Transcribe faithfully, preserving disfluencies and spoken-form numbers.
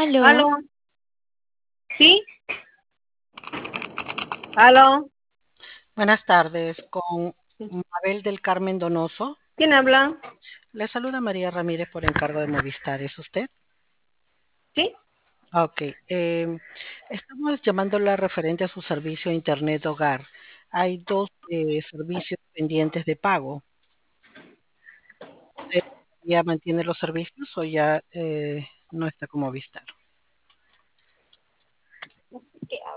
Aló, Aló, ¿sí? Aló, buenas tardes, con Mabel del Carmen Donoso. ¿quién habla? Le saluda María Ramírez por encargo de Movistar. ¿Es usted? ¿Sí? Ah, Ok. eh, estamos llamándola referente a su servicio de Internet Hogar. Hay dos eh, servicios pendientes de pago. ¿Usted ya mantiene los servicios o ya eh, no está con Movistar? ¿Qué